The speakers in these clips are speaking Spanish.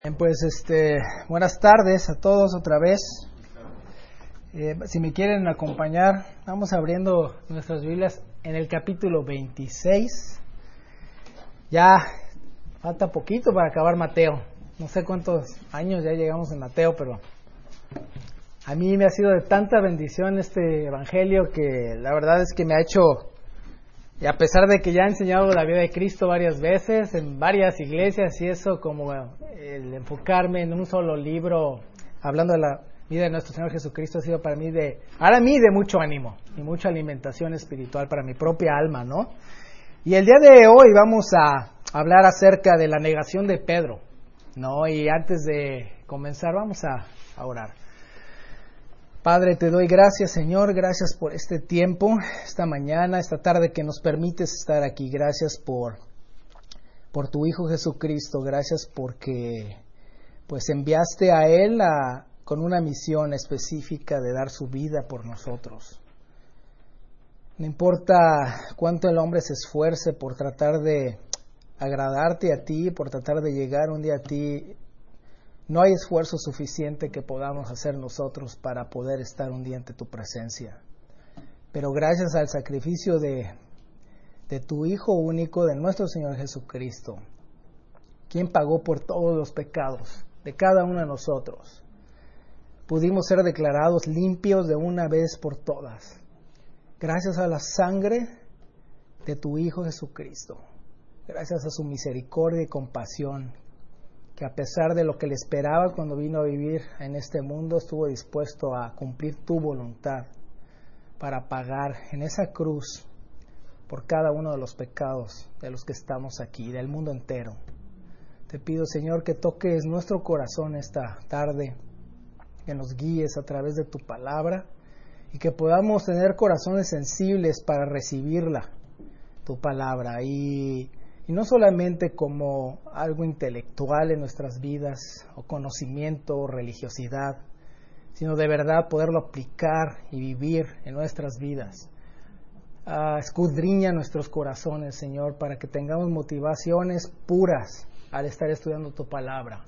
Pues buenas tardes a todos otra vez. Si me quieren acompañar, vamos abriendo nuestras Biblias en el capítulo 26. Ya falta poquito para acabar Mateo. No sé cuántos años ya llegamos en Mateo, pero a mí me ha sido de tanta bendición este evangelio que la verdad es que me ha hecho, y a pesar de que ya he enseñado la vida de Cristo varias veces en varias iglesias y eso, como el enfocarme en un solo libro hablando de la vida de nuestro Señor Jesucristo ha sido para mí de mucho ánimo y mucha alimentación espiritual para mi propia alma, ¿no? Y el día de hoy vamos a hablar acerca de la negación de Pedro, ¿no? Y antes de comenzar vamos a orar. Padre, te doy gracias, Señor, gracias por este tiempo, esta mañana, esta tarde que nos permites estar aquí. Gracias por tu Hijo Jesucristo, gracias porque pues enviaste a Él con una misión específica de dar su vida por nosotros. No importa cuánto el hombre se esfuerce por tratar de agradarte a ti, por tratar de llegar un día a ti, no hay esfuerzo suficiente que podamos hacer nosotros para poder estar un día ante tu presencia. Pero gracias al sacrificio de tu Hijo único, de nuestro Señor Jesucristo, quien pagó por todos los pecados de cada uno de nosotros, pudimos ser declarados limpios de una vez por todas. Gracias a la sangre de tu Hijo Jesucristo, gracias a su misericordia y compasión, que a pesar de lo que le esperaba cuando vino a vivir en este mundo, estuvo dispuesto a cumplir tu voluntad para pagar en esa cruz por cada uno de los pecados de los que estamos aquí, del mundo entero. Te pido, Señor, que toques nuestro corazón esta tarde, que nos guíes a través de tu palabra y que podamos tener corazones sensibles para recibirla, tu palabra, y no solamente como algo intelectual en nuestras vidas, o conocimiento, o religiosidad, sino de verdad poderlo aplicar y vivir en nuestras vidas. Escudriña nuestros corazones, Señor, para que tengamos motivaciones puras al estar estudiando tu palabra.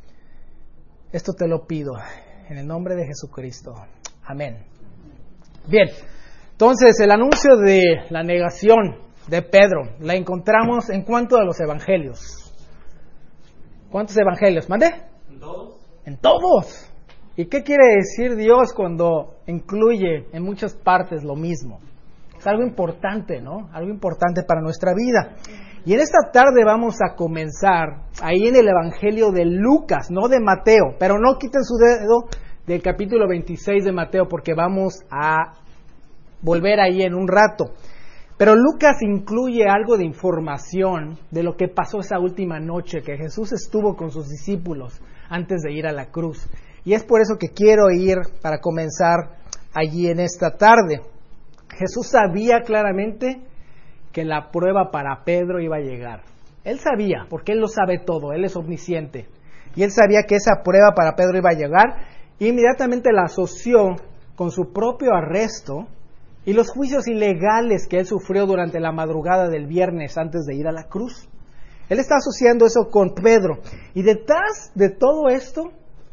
Esto te lo pido en el nombre de Jesucristo. Amén. Bien, entonces el anuncio de la negación de Pedro la encontramos en cuanto a los evangelios. ¿Cuántos evangelios? ¿Mande? En todos. En todos. ¿Y qué quiere decir Dios cuando incluye en muchas partes lo mismo? Es algo importante, ¿no? Algo importante para nuestra vida. Y en esta tarde vamos a comenzar ahí en el evangelio de Lucas, no de Mateo, pero no quiten su dedo del capítulo 26 de Mateo porque vamos a volver ahí en un rato. Pero Lucas incluye algo de información de lo que pasó esa última noche que Jesús estuvo con sus discípulos antes de ir a la cruz. Y es por eso que quiero ir para comenzar allí en esta tarde. Jesús sabía claramente que la prueba para Pedro iba a llegar. Él sabía, porque Él lo sabe todo, Él es omnisciente. Y Él sabía que esa prueba para Pedro iba a llegar, e inmediatamente la asoció con su propio arresto y los juicios ilegales que Él sufrió durante la madrugada del viernes antes de ir a la cruz. Él está asociando eso con Pedro. Y detrás de todo esto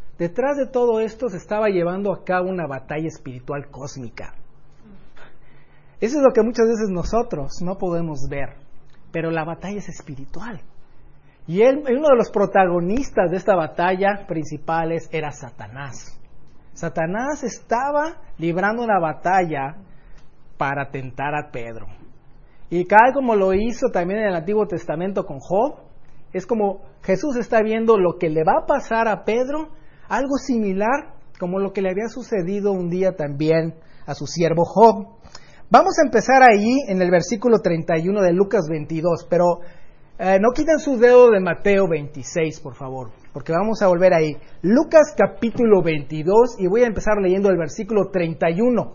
se estaba llevando a cabo una batalla espiritual cósmica. Eso es lo que muchas veces nosotros no podemos ver, pero la batalla es espiritual. Y uno de los protagonistas de esta batalla principales era Satanás. Satanás estaba librando una batalla para tentar a Pedro. Y tal como lo hizo también en el Antiguo Testamento con Job, es como Jesús está viendo lo que le va a pasar a Pedro, algo similar como lo que le había sucedido un día también a su siervo Job. Vamos a empezar allí en el versículo 31 de Lucas 22, pero no quiten su dedo de Mateo 26, por favor, porque vamos a volver ahí. Lucas capítulo 22 y voy a empezar leyendo el versículo 31.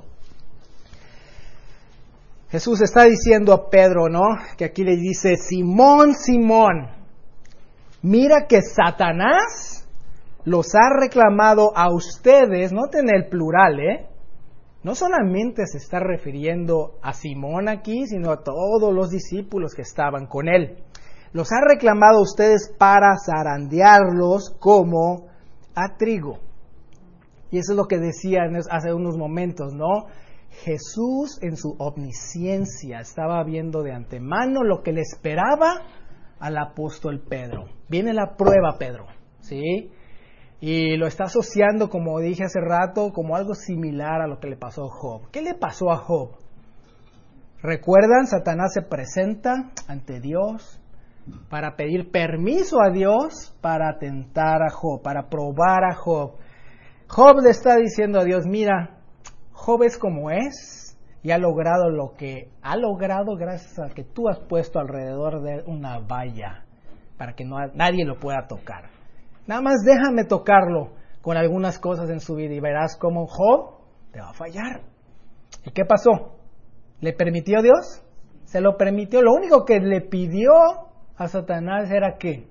Jesús está diciendo a Pedro, ¿no? Que aquí le dice, Simón, Simón, mira que Satanás los ha reclamado a ustedes, noten el plural, no solamente se está refiriendo a Simón aquí, sino a todos los discípulos que estaban con él. los ha reclamado a ustedes para zarandearlos como a trigo. Y eso es lo que decía hace unos momentos, ¿no? Jesús en su omnisciencia estaba viendo de antemano lo que le esperaba al apóstol Pedro. Viene la prueba, Pedro, ¿sí? Y lo está asociando, como dije hace rato, como algo similar a lo que le pasó a Job. ¿Qué le pasó a Job? ¿Recuerdan? Satanás se presenta ante Dios para pedir permiso a Dios para tentar a Job, para probar a Job. Job le está diciendo a Dios, mira, Job es como es y ha logrado lo que ha logrado gracias a que tú has puesto alrededor de una valla para que nadie lo pueda tocar. Nada más déjame tocarlo con algunas cosas en su vida y verás cómo Job te va a fallar. ¿Y qué pasó? ¿Le permitió Dios? Se lo permitió. Lo único que le pidió a Satanás era que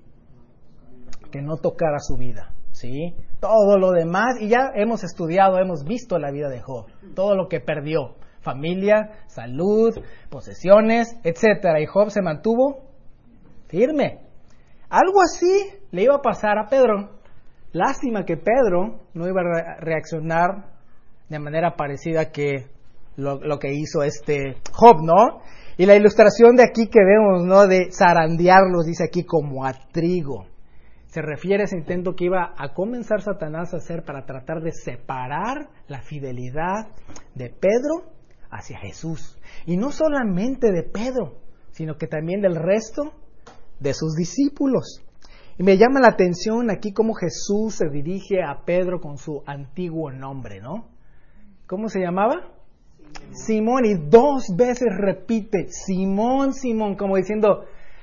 no tocara su vida, ¿sí? Todo lo demás, y ya hemos estudiado, hemos visto la vida de Job, todo lo que perdió, familia, salud, posesiones, etcétera, y Job se mantuvo firme. Algo así le iba a pasar a Pedro. Lástima que Pedro no iba a reaccionar de manera parecida que lo que hizo Job, ¿no? Y la ilustración de aquí que vemos, ¿no? De zarandearlos, dice aquí, como a trigo. Se refiere a ese intento que iba a comenzar Satanás a hacer para tratar de separar la fidelidad de Pedro hacia Jesús. Y no solamente de Pedro, sino que también del resto de sus discípulos. Y me llama la atención aquí cómo Jesús se dirige a Pedro con su antiguo nombre, ¿no? ¿Cómo se llamaba? Simón, y 2 veces repite, Simón, Simón, como diciendo,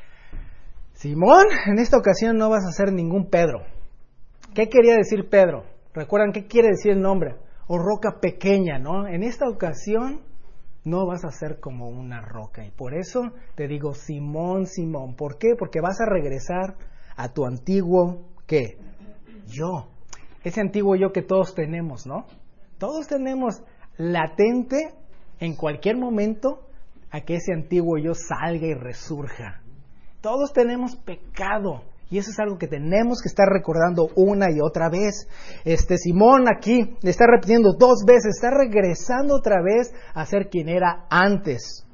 Simón, en esta ocasión no vas a ser ningún Pedro. ¿Qué quería decir Pedro? ¿Recuerdan qué quiere decir el nombre? O roca pequeña, ¿no? En esta ocasión no vas a ser como una roca. Y por eso te digo Simón, Simón. ¿Por qué? Porque vas a regresar a tu antiguo, ¿qué? Yo. Ese antiguo yo que todos tenemos, ¿no? Todos tenemos latente en cualquier momento a que ese antiguo yo salga y resurja. Todos tenemos pecado y eso es algo que tenemos que estar recordando una y otra vez. Simón aquí le está repitiendo 2 veces, está regresando otra vez a ser quien era antes.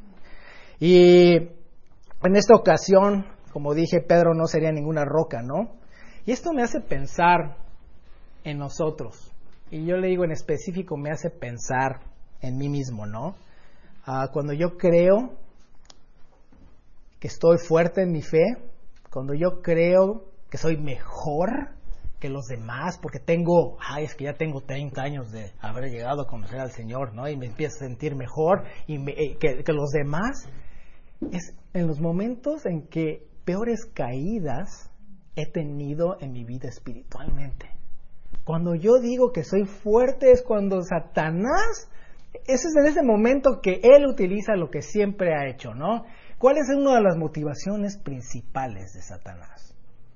Y en esta ocasión, como dije, Pedro no sería ninguna roca, ¿no? Y esto me hace pensar en nosotros. Y yo le digo en específico, me hace pensar en mí mismo, ¿no? Cuando yo creo que estoy fuerte en mi fe, cuando yo creo que soy mejor que los demás, porque es que ya tengo 30 años de haber llegado a conocer al Señor, ¿no? Y me empiezo a sentir mejor que los demás, es en los momentos en que peores caídas he tenido en mi vida espiritualmente. Cuando yo digo que soy fuerte es cuando Satanás, ese es en ese momento que él utiliza lo que siempre ha hecho, ¿no? ¿Cuál es una de las motivaciones principales de Satanás?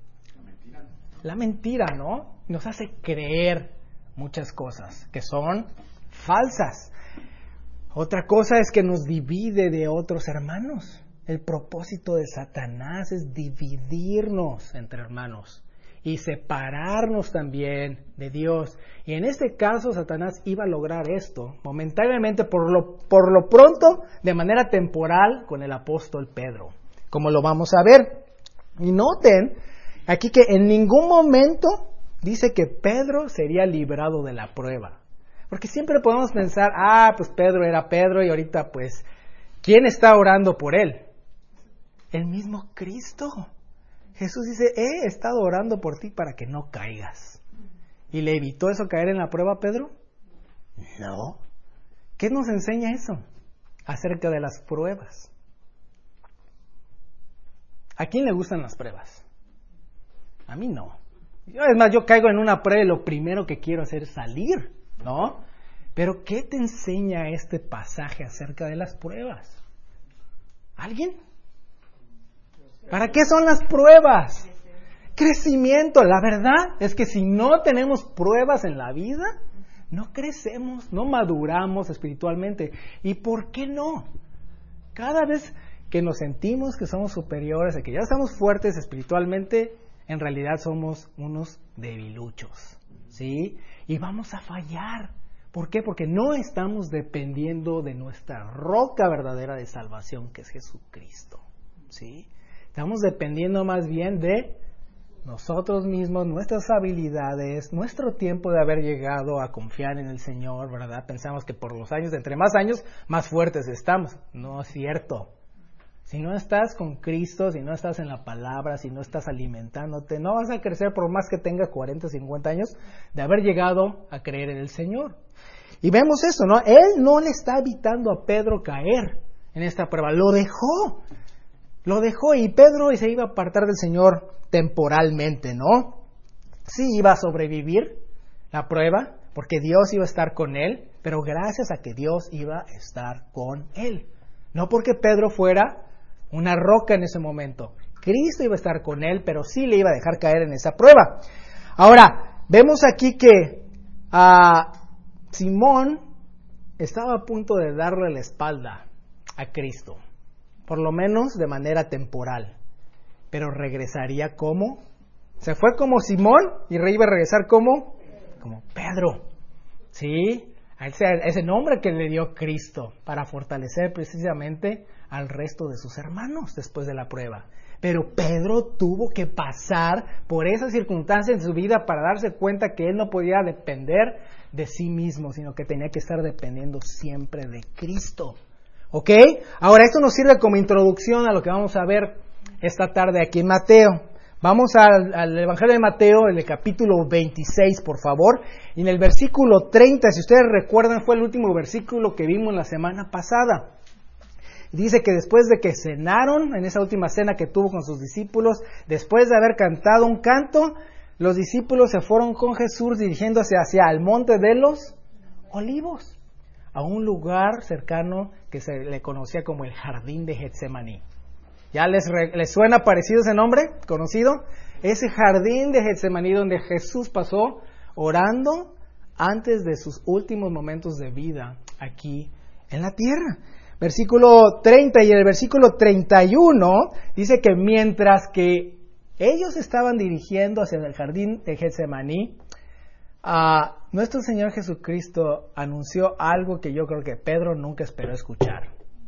La mentira, ¿no? Nos hace creer muchas cosas que son falsas. Otra cosa es que nos divide de otros hermanos. El propósito de Satanás es dividirnos entre hermanos y separarnos también de Dios. Y en este caso Satanás iba a lograr esto momentáneamente, por lo pronto, de manera temporal, con el apóstol Pedro, como lo vamos a ver. Y noten aquí que en ningún momento dice que Pedro sería librado de la prueba. Porque siempre podemos pensar, pues Pedro era Pedro y ahorita pues, ¿quién está orando por él? El mismo Cristo. Jesús dice, he estado orando por ti para que no caigas. ¿Y le evitó eso caer en la prueba a Pedro? No. ¿Qué nos enseña eso acerca de las pruebas? ¿A quién le gustan las pruebas? A mí no. Yo caigo en una prueba y lo primero que quiero hacer es salir, ¿no? Pero ¿qué te enseña este pasaje acerca de las pruebas? ¿Alguien? ¿Para qué son las pruebas? Crecimiento. La verdad es que si no tenemos pruebas en la vida, no crecemos, no maduramos espiritualmente. ¿Y por qué no? Cada vez que nos sentimos que somos superiores, de que ya estamos fuertes espiritualmente, en realidad somos unos debiluchos, ¿sí? Y vamos a fallar. ¿Por qué? Porque no estamos dependiendo de nuestra roca verdadera de salvación, que es Jesucristo, ¿sí? Estamos dependiendo más bien de nosotros mismos, nuestras habilidades, nuestro tiempo de haber llegado a confiar en el Señor, ¿verdad? Pensamos que por los años, entre más años, más fuertes estamos. No es cierto. Si no estás con Cristo, si no estás en la palabra, si no estás alimentándote, no vas a crecer por más que tengas 40, 50 años de haber llegado a creer en el Señor. Y vemos eso, ¿no? Él no le está evitando a Pedro caer en esta prueba, lo dejó y Pedro se iba a apartar del Señor temporalmente, ¿no? Sí iba a sobrevivir la prueba, porque Dios iba a estar con él, pero gracias a que Dios iba a estar con él. No porque Pedro fuera una roca en ese momento. Cristo iba a estar con él, pero sí le iba a dejar caer en esa prueba. Ahora, vemos aquí que Simón estaba a punto de darle la espalda a Cristo, por lo menos de manera temporal, pero regresaría como, se fue como Simón y iba a regresar como Pedro, ¿sí? Ese nombre que le dio Cristo para fortalecer precisamente al resto de sus hermanos después de la prueba. Pero Pedro tuvo que pasar por esas circunstancias en su vida para darse cuenta que él no podía depender de sí mismo, sino que tenía que estar dependiendo siempre de Cristo. ¿Ok? Ahora, esto nos sirve como introducción a lo que vamos a ver esta tarde aquí en Mateo. Vamos al Evangelio de Mateo, en el capítulo 26, por favor. Y en el versículo 30, si ustedes recuerdan, fue el último versículo que vimos la semana pasada. Dice que después de que cenaron, en esa última cena que tuvo con sus discípulos, después de haber cantado un canto, los discípulos se fueron con Jesús dirigiéndose hacia el monte de los Olivos, a un lugar cercano que se le conocía como el Jardín de Getsemaní. ¿Ya les suena parecido ese nombre? ¿Conocido? Ese Jardín de Getsemaní donde Jesús pasó orando antes de sus últimos momentos de vida aquí en la tierra. Versículo 30 y el versículo 31 dice que mientras que ellos estaban dirigiendo hacia el Jardín de Getsemaní, nuestro Señor Jesucristo anunció algo que yo creo que Pedro nunca esperó escuchar.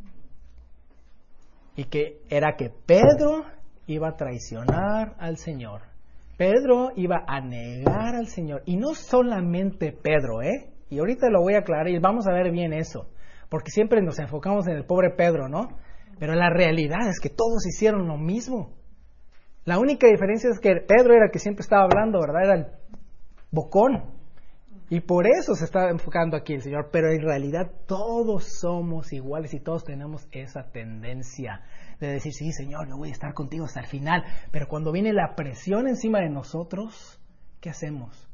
Y que era que Pedro iba a traicionar al Señor. Pedro iba a negar al Señor. Y no solamente Pedro, y ahorita lo voy a aclarar y vamos a ver bien eso. Porque siempre nos enfocamos en el pobre Pedro, ¿no? Pero la realidad es que todos hicieron lo mismo. La única diferencia es que Pedro era el que siempre estaba hablando, ¿verdad? Era el bocón. Y por eso se está enfocando aquí el Señor. Pero en realidad todos somos iguales y todos tenemos esa tendencia de decir, sí, Señor, yo voy a estar contigo hasta el final. Pero cuando viene la presión encima de nosotros, ¿qué hacemos?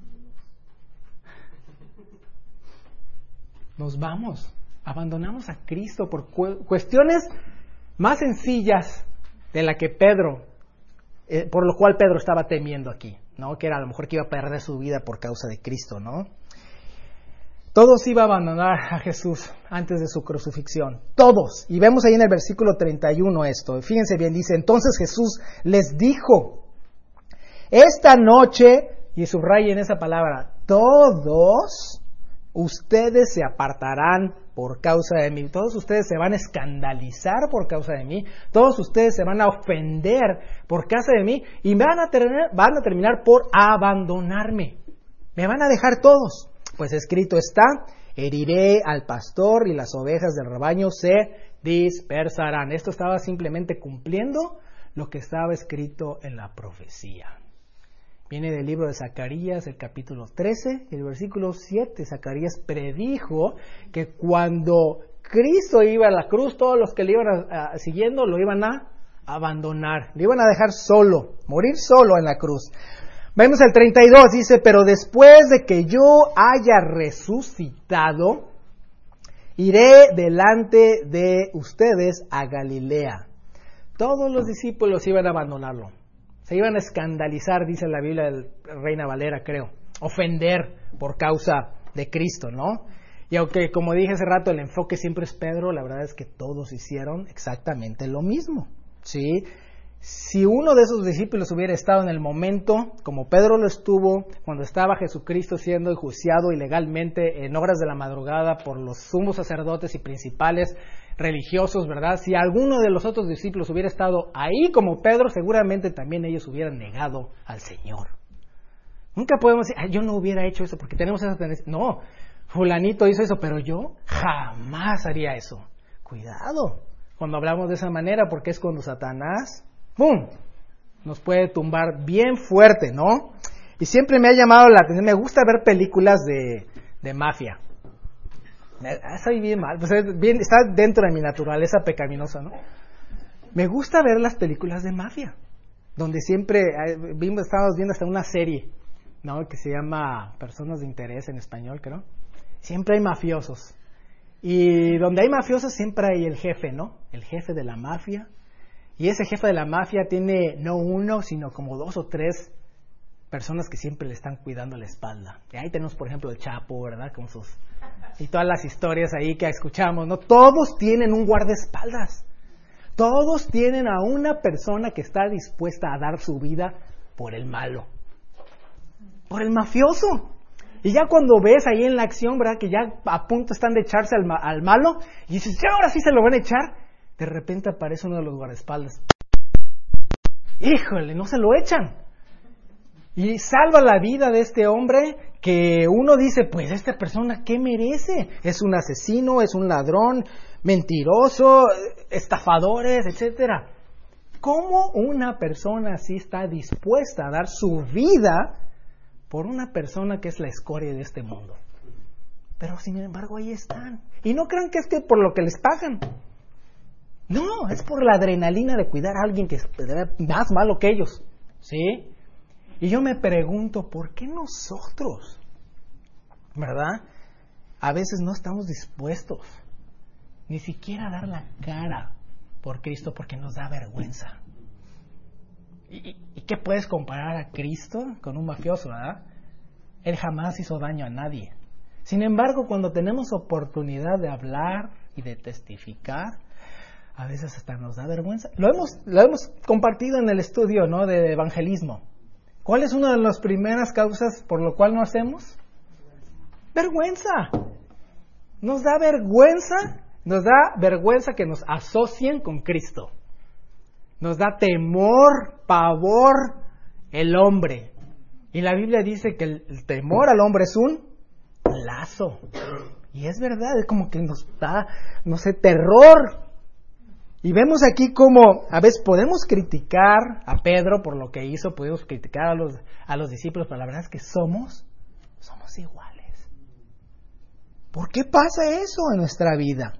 Nos vamos, abandonamos a Cristo por cuestiones más sencillas de la que Pedro, por lo cual Pedro estaba temiendo aquí, ¿no? Que era a lo mejor que iba a perder su vida por causa de Cristo, ¿no? Todos iban a abandonar a Jesús antes de su crucifixión, todos. Y vemos ahí en el versículo 31 esto, fíjense bien, dice, entonces Jesús les dijo, esta noche, y subrayen esa palabra, todos ustedes se apartarán por causa de mí, todos ustedes se van a escandalizar por causa de mí, todos ustedes se van a ofender por causa de mí y van a terminar por abandonarme, me van a dejar todos, pues escrito está, heriré al pastor y las ovejas del rebaño se dispersarán. Esto estaba simplemente cumpliendo lo que estaba escrito en la profecía. Viene del libro de Zacarías, el capítulo 13, el versículo 7. Zacarías predijo que cuando Cristo iba a la cruz, todos los que le iban siguiendo lo iban a abandonar, le iban a dejar solo, morir solo en la cruz. Vemos el 32, dice, pero después de que yo haya resucitado, iré delante de ustedes a Galilea. Todos los discípulos iban a abandonarlo. Se iban a escandalizar, dice la Biblia del Reina Valera, creo. Ofender por causa de Cristo, ¿no? Y aunque, como dije hace rato, el enfoque siempre es Pedro, la verdad es que todos hicieron exactamente lo mismo, ¿sí? Si uno de esos discípulos hubiera estado en el momento, como Pedro lo estuvo, cuando estaba Jesucristo siendo enjuiciado ilegalmente en horas de la madrugada por los sumos sacerdotes y principales religiosos, ¿verdad? Si alguno de los otros discípulos hubiera estado ahí como Pedro, seguramente también ellos hubieran negado al Señor. Nunca podemos decir, yo no hubiera hecho eso porque tenemos esa tendencia. No, fulanito hizo eso, pero yo jamás haría eso. Cuidado cuando hablamos de esa manera, porque es cuando Satanás, ¡pum!, nos puede tumbar bien fuerte, ¿no? Y siempre me ha llamado la atención, me gusta ver películas de mafia. Soy bien mal, pues está dentro de mi naturaleza pecaminosa, ¿no? Me gusta ver las películas de mafia, donde siempre estábamos viendo hasta una serie, ¿no?, que se llama Personas de Interés en español, creo. Siempre hay mafiosos. Y donde hay mafiosos siempre hay el jefe, ¿no? El jefe de la mafia. Y ese jefe de la mafia tiene no uno, sino como 2 o 3 personas que siempre le están cuidando la espalda. Y ahí tenemos, por ejemplo, el Chapo, ¿verdad? Con sus... Y todas las historias ahí que escuchamos, ¿no? Todos tienen un guardaespaldas. Todos tienen a una persona que está dispuesta a dar su vida por el malo. Por el mafioso. Y ya cuando ves ahí en la acción, ¿verdad?, que ya a punto están de echarse al malo, y dices, ya ahora sí se lo van a echar, de repente aparece uno de los guardaespaldas. ¡Híjole! No se lo echan. Y salva la vida de este hombre que uno dice, pues esta persona, ¿qué merece? Es un asesino, es un ladrón, mentiroso, estafadores, etcétera. ¿Cómo una persona así está dispuesta a dar su vida por una persona que es la escoria de este mundo? Pero sin embargo ahí están. Y no crean que es que por lo que les pagan. No, es por la adrenalina de cuidar a alguien que es más malo que ellos. ¿Sí? Y yo me pregunto, ¿por qué nosotros, verdad, a veces no estamos dispuestos ni siquiera a dar la cara por Cristo porque nos da vergüenza? ¿Y qué puedes comparar a Cristo con un mafioso, verdad? Él jamás hizo daño a nadie. Sin embargo, cuando tenemos oportunidad de hablar y de testificar, a veces hasta nos da vergüenza. Lo hemos compartido en el estudio, ¿no?, de evangelismo. ¿Cuál es una de las primeras causas por lo cual no hacemos? Vergüenza. Nos da vergüenza que nos asocien con Cristo. Nos da temor, pavor el hombre. Y la Biblia dice que el temor al hombre es un lazo. Y es verdad, es como que nos da, no sé, terror. Y vemos aquí como a veces podemos criticar a Pedro por lo que hizo, podemos criticar a los discípulos, pero la verdad es que somos iguales. ¿Por qué pasa eso en nuestra vida?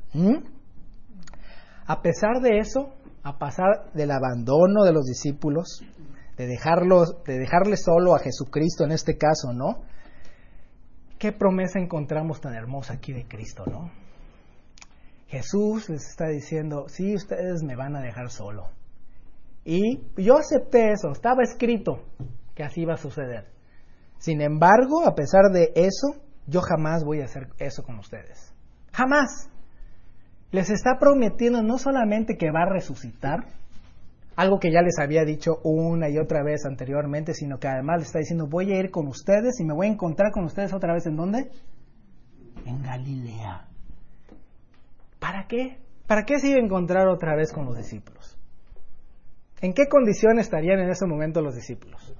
A pesar de eso, a pesar del abandono de los discípulos, de dejarle solo a Jesucristo en este caso, ¿no? ¿Qué promesa encontramos tan hermosa aquí de Cristo, no? Jesús les está diciendo, sí, ustedes me van a dejar solo. Y yo acepté eso, estaba escrito que así iba a suceder. Sin embargo, a pesar de eso, yo jamás voy a hacer eso con ustedes. Jamás. Les está prometiendo no solamente que va a resucitar, algo que ya les había dicho una y otra vez anteriormente, sino que además les está diciendo, voy a ir con ustedes y me voy a encontrar con ustedes otra vez, ¿en dónde? En Galilea. ¿Para qué? ¿Para qué se iba a encontrar otra vez con los discípulos? ¿En qué condición estarían en ese momento los discípulos?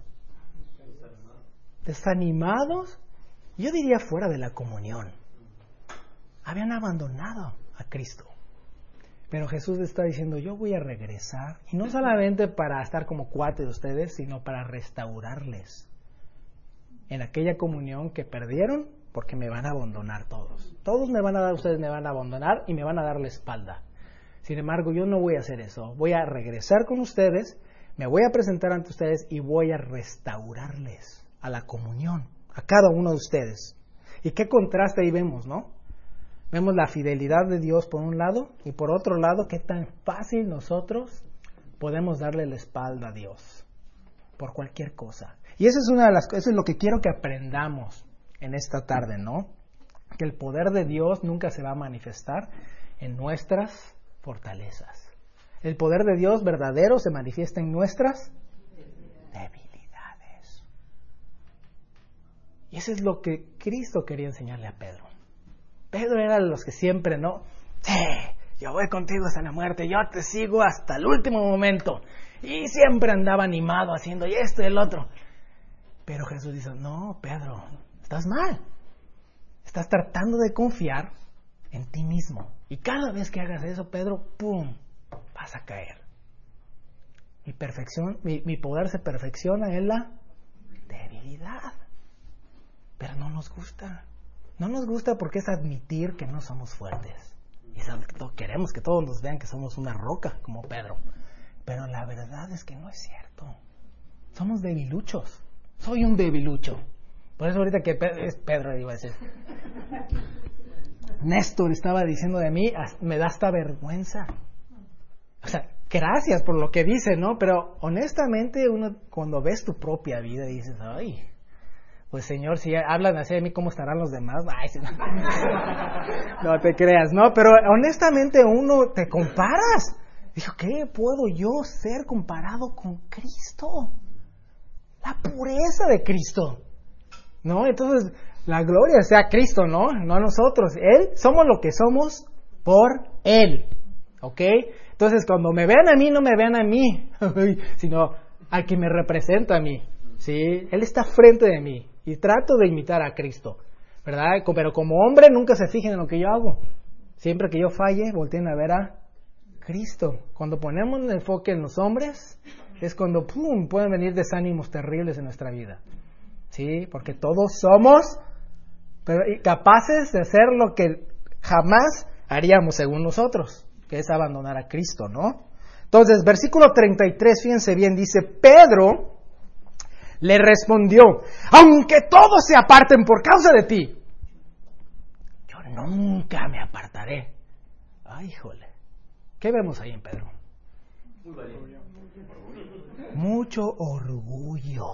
Desanimados. Yo diría fuera de la comunión. Habían abandonado a Cristo. Pero Jesús les está diciendo, yo voy a regresar. Y no solamente para estar como cuate de ustedes, sino para restaurarles en aquella comunión que perdieron, porque me van a abandonar todos. Todos me van a dar, ustedes me van a abandonar y me van a dar la espalda. Sin embargo, yo no voy a hacer eso. Voy a regresar con ustedes, me voy a presentar ante ustedes y voy a restaurarles a la comunión, a cada uno de ustedes. ¿Y qué contraste ahí vemos, no? Vemos la fidelidad de Dios por un lado y por otro lado, qué tan fácil nosotros podemos darle la espalda a Dios por cualquier cosa. Y eso es una de las cosas, eso es lo que quiero que aprendamos en esta tarde, ¿no? que el poder de Dios nunca se va a manifestar en nuestras fortalezas. El poder de Dios verdadero se manifiesta en nuestras debilidades. Y eso es lo que Cristo quería enseñarle a Pedro. Pedro era de los que siempre, ¿no? Sí, yo voy contigo hasta la muerte, yo te sigo hasta el último momento. Y siempre andaba animado haciendo y esto y el otro. Pero Jesús dice, no, Pedro, estás mal. Estás tratando de confiar en ti mismo. Y cada vez que hagas eso, Pedro, ¡pum!, vas a caer. Mi poder se perfecciona en la debilidad. Pero no nos gusta. No nos gusta porque es admitir que no somos fuertes. Y queremos que todos nos vean que somos una roca, como Pedro. Pero la verdad es que no es cierto. Somos debiluchos. Soy un debilucho. Por eso ahorita que es Pedro, iba a decir. Néstor estaba diciendo de mí, me da hasta vergüenza. O sea, gracias por lo que dice, ¿no? Pero honestamente, uno cuando ves tu propia vida dices, ay, pues Señor, si hablan así de mí, ¿cómo estarán los demás? Ay, sí, no te creas, ¿no? Pero honestamente uno te comparas. Dijo, ¿qué puedo yo ser comparado con Cristo? La pureza de Cristo, ¿no? Entonces, la gloria sea Cristo, ¿no? No a nosotros. Él, somos lo que somos por Él, ¿ok? Entonces, cuando me vean a mí, no me vean a mí, sino al que me representa a mí, ¿sí? Él está frente de mí y trato de imitar a Cristo, ¿verdad? Pero como hombre, nunca se fijen en lo que yo hago. Siempre que yo falle, volteen a ver a Cristo. Cuando ponemos el enfoque en los hombres, es cuando ¡pum!, pueden venir desánimos terribles en nuestra vida. ¿Sí? Porque todos somos capaces de hacer lo que jamás haríamos según nosotros, que es abandonar a Cristo, ¿no? Entonces, versículo 33, fíjense bien, dice, Pedro le respondió, aunque todos se aparten por causa de ti, yo nunca me apartaré. Ay, híjole. ¿Qué vemos ahí en Pedro? Mucho orgullo.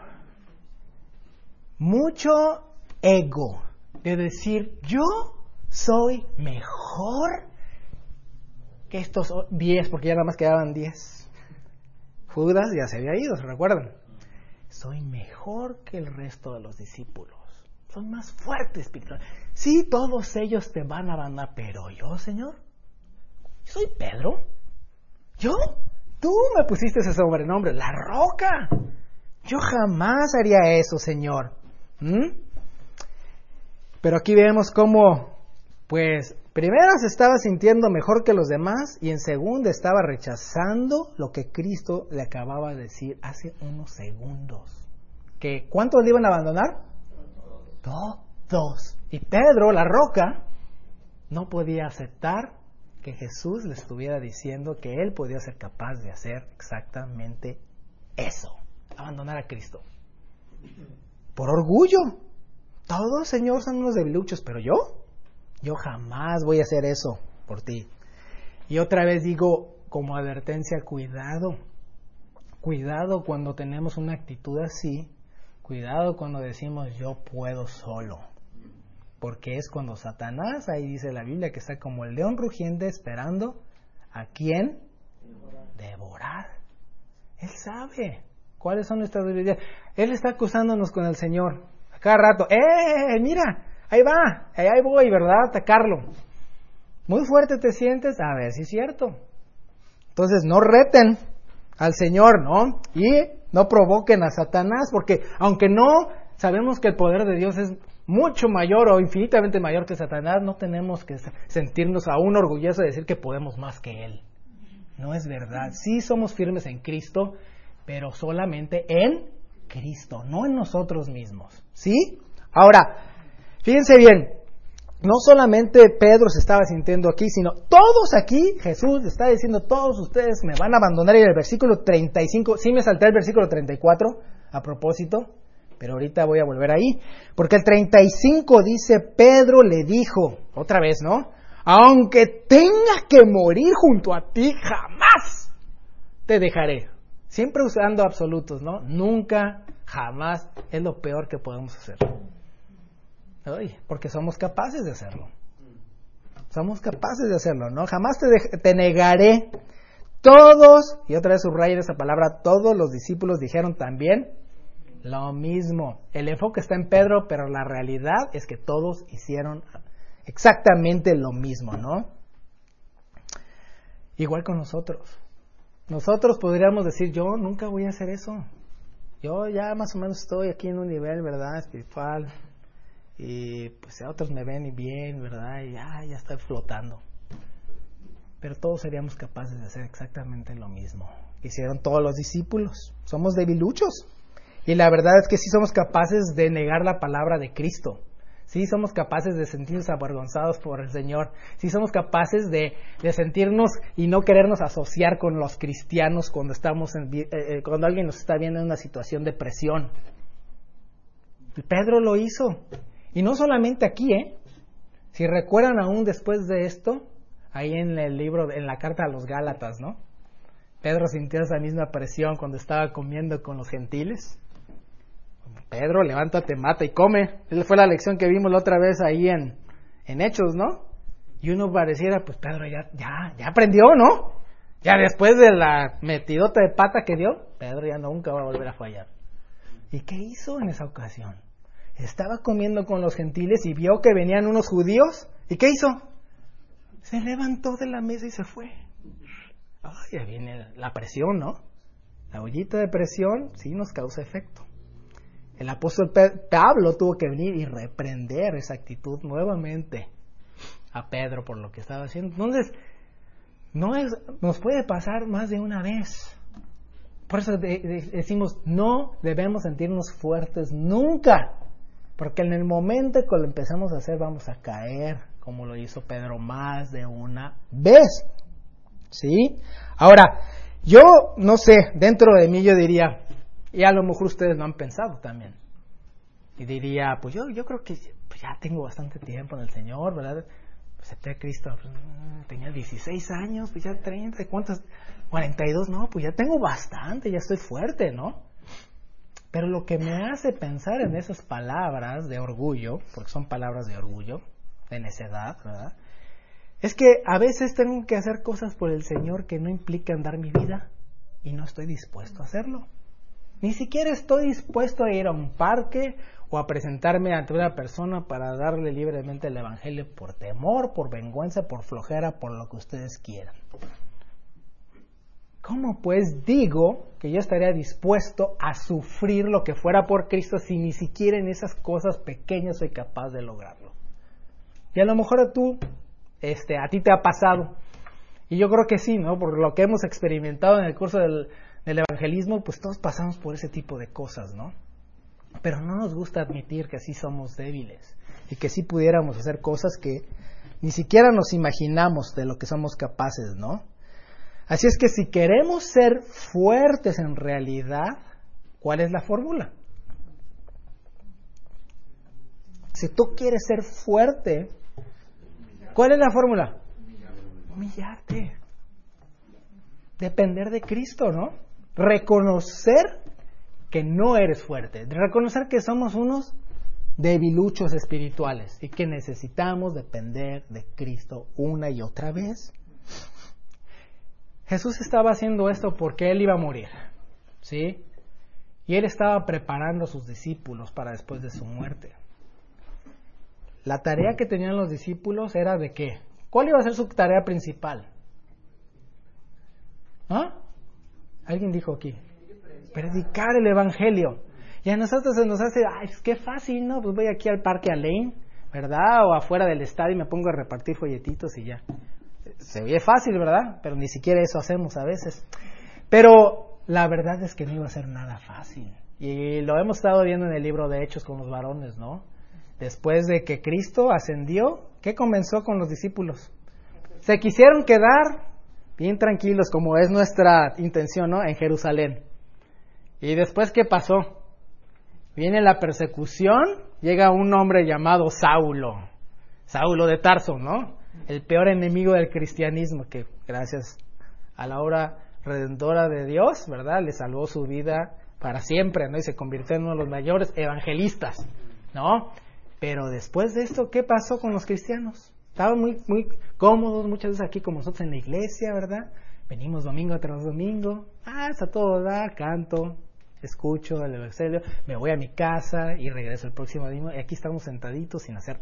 Mucho ego. De decir, yo soy mejor que estos 10, porque ya nada más quedaban 10. Judas ya se había ido, ¿se recuerdan? Soy mejor que el resto de los discípulos. Soy más fuerte espiritualmente. Sí, todos ellos te van a abandonar, pero yo, Señor, soy Pedro. ¿Yo? Tú me pusiste ese sobrenombre, la roca. Yo jamás haría eso, Señor. Pero aquí vemos cómo, pues, primero se estaba sintiendo mejor que los demás y en segunda estaba rechazando lo que Cristo le acababa de decir hace unos segundos. ¿Que cuántos le iban a abandonar? Todos. Y Pedro, la roca, no podía aceptar que Jesús le estuviera diciendo que él podía ser capaz de hacer exactamente eso, abandonar a Cristo. Por orgullo. Todos, Señor, son unos debiluchos, pero yo jamás voy a hacer eso por ti. Y otra vez digo, como advertencia, cuidado cuando tenemos una actitud así, cuidado cuando decimos yo puedo solo. Porque es cuando Satanás, ahí dice la Biblia, que está como el león rugiente esperando a quién devorar. Él sabe cuáles son nuestras debilidades. Él está acusándonos con el Señor a cada rato. Mira, ahí va, ahí voy, ¿verdad? Atacarlo. Muy fuerte te sientes, a ver si es cierto. Entonces no reten al Señor, ¿no? Y no provoquen a Satanás, porque aunque no sabemos que el poder de Dios es mucho mayor o infinitamente mayor que Satanás, no tenemos que sentirnos aún orgullosos de decir que podemos más que Él. No es verdad. Sí somos firmes en Cristo, pero solamente en Cristo, no en nosotros mismos. ¿Sí? Ahora, fíjense bien, no solamente Pedro se estaba sintiendo aquí, sino todos aquí, Jesús está diciendo, todos ustedes me van a abandonar. Y en el versículo 35, sí me salté el versículo 34, a propósito, pero ahorita voy a volver ahí, porque el 35 dice, Pedro le dijo, otra vez, ¿no? Aunque tenga que morir junto a ti, jamás te dejaré. Siempre usando absolutos, ¿no? Nunca, jamás, es lo peor que podemos hacer. Ay, porque somos capaces de hacerlo. Somos capaces de hacerlo, ¿no? Jamás te negaré. Todos, y otra vez subrayen esa palabra, todos los discípulos dijeron también lo mismo. El enfoque está en Pedro, pero la realidad es que todos hicieron exactamente lo mismo, ¿no? Igual con nosotros. Nosotros podríamos decir, yo nunca voy a hacer eso. Yo ya más o menos estoy aquí en un nivel, ¿verdad?, espiritual. Y pues a otros me ven bien, ¿verdad? Y ya estoy flotando. Pero todos seríamos capaces de hacer exactamente lo mismo que hicieron todos los discípulos. Somos debiluchos. Y la verdad es que sí somos capaces de negar la palabra de Cristo. Sí somos capaces de sentirnos avergonzados por el Señor. Sí somos capaces de sentirnos y no querernos asociar con los cristianos cuando cuando alguien nos está viendo en una situación de presión. Pedro lo hizo. Y no solamente aquí, Si recuerdan aún después de esto, ahí en el libro, en la carta a los Gálatas, ¿no? Pedro sintió esa misma presión cuando estaba comiendo con los gentiles. Pedro, levántate, mata y come. Esa fue la lección que vimos la otra vez ahí en Hechos, ¿no? Y uno pareciera, pues Pedro ya aprendió, ¿no? Ya después de la metidota de pata que dio, Pedro ya nunca va a volver a fallar. ¿Y qué hizo en esa ocasión? Estaba comiendo con los gentiles y vio que venían unos judíos. ¿Y qué hizo? Se levantó de la mesa y se fue. Ay, ya viene la presión, ¿no? La ollita de presión sí nos causa efecto. El apóstol Pablo tuvo que venir y reprender esa actitud nuevamente a Pedro por lo que estaba haciendo. Entonces, nos puede pasar más de una vez. Por eso decimos, no debemos sentirnos fuertes nunca. Porque en el momento que lo empezamos a hacer, vamos a caer, como lo hizo Pedro más de una vez. ¿Sí? Ahora, yo no sé, dentro de mí yo diría, y a lo mejor ustedes lo han pensado también, y diría, pues yo creo que pues ya tengo bastante tiempo en el Señor, ¿verdad? Acepté a Cristo, pues, tenía 16 años, pues ya 30, ¿cuántas? 42, no, pues ya tengo bastante, ya estoy fuerte, ¿no? Pero lo que me hace pensar en esas palabras de orgullo, porque son palabras de orgullo, de necedad, ¿verdad?, es que a veces tengo que hacer cosas por el Señor que no implican dar mi vida y no estoy dispuesto a hacerlo. Ni siquiera estoy dispuesto a ir a un parque o a presentarme ante una persona para darle libremente el evangelio por temor, por vergüenza, por flojera, por lo que ustedes quieran. ¿Cómo pues digo que yo estaría dispuesto a sufrir lo que fuera por Cristo si ni siquiera en esas cosas pequeñas soy capaz de lograrlo? Y a lo mejor a ti te ha pasado. Y yo creo que sí, ¿no? Por lo que hemos experimentado en el curso del evangelismo, pues todos pasamos por ese tipo de cosas, ¿no? Pero no nos gusta admitir que sí somos débiles y que sí pudiéramos hacer cosas que ni siquiera nos imaginamos de lo que somos capaces, ¿no? Así es que si queremos ser fuertes en realidad, ¿cuál es la fórmula? Si tú quieres ser fuerte, ¿cuál es la fórmula? Humillarte. Depender de Cristo, ¿no? Reconocer que no eres fuerte. Reconocer que somos unos debiluchos espirituales y que necesitamos depender de Cristo una y otra vez. Jesús estaba haciendo esto porque Él iba a morir, ¿sí? Y Él estaba preparando a sus discípulos para después de su muerte. La tarea que tenían los discípulos era ¿de qué? ¿Cuál iba a ser su tarea principal? ¿Ah? Alguien dijo aquí. Predicar el evangelio. Y a nosotros se nos hace, ay, qué fácil, ¿no? Pues voy aquí al parque Alain, ¿verdad? O afuera del estadio y me pongo a repartir folletitos y ya. Se oye fácil, ¿verdad? Pero ni siquiera eso hacemos a veces. Pero la verdad es que no iba a ser nada fácil. Y lo hemos estado viendo en el libro de Hechos con los varones, ¿no? Después de que Cristo ascendió, ¿qué comenzó con los discípulos? Se quisieron quedar bien tranquilos, como es nuestra intención, ¿no? En Jerusalén. Y después, ¿qué pasó? Viene la persecución, llega un hombre llamado Saulo de Tarso, ¿no? El peor enemigo del cristianismo, que gracias a la obra redentora de Dios, ¿verdad?, le salvó su vida para siempre, ¿no? Y se convirtió en uno de los mayores evangelistas, ¿no? Pero después de esto, ¿qué pasó con los cristianos? Estaban muy cómodos muchas veces aquí como nosotros en la iglesia, ¿verdad? Venimos domingo tras domingo, está todo, canto, escucho el evangelio, me voy a mi casa y regreso el próximo domingo y aquí estamos sentaditos sin hacer